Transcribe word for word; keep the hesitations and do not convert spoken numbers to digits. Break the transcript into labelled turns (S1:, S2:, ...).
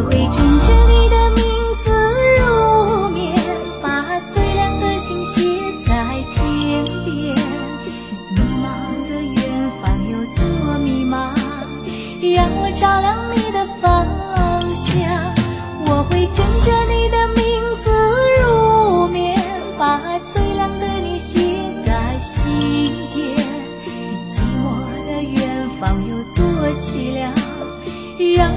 S1: 会枕着你的名字入眠，把最亮的星写在天边。迷茫的远方有多迷茫，让我照亮你的方向。我会枕着你的名字入眠，把最亮的你写在心间。寂寞的远方有多凄凉，让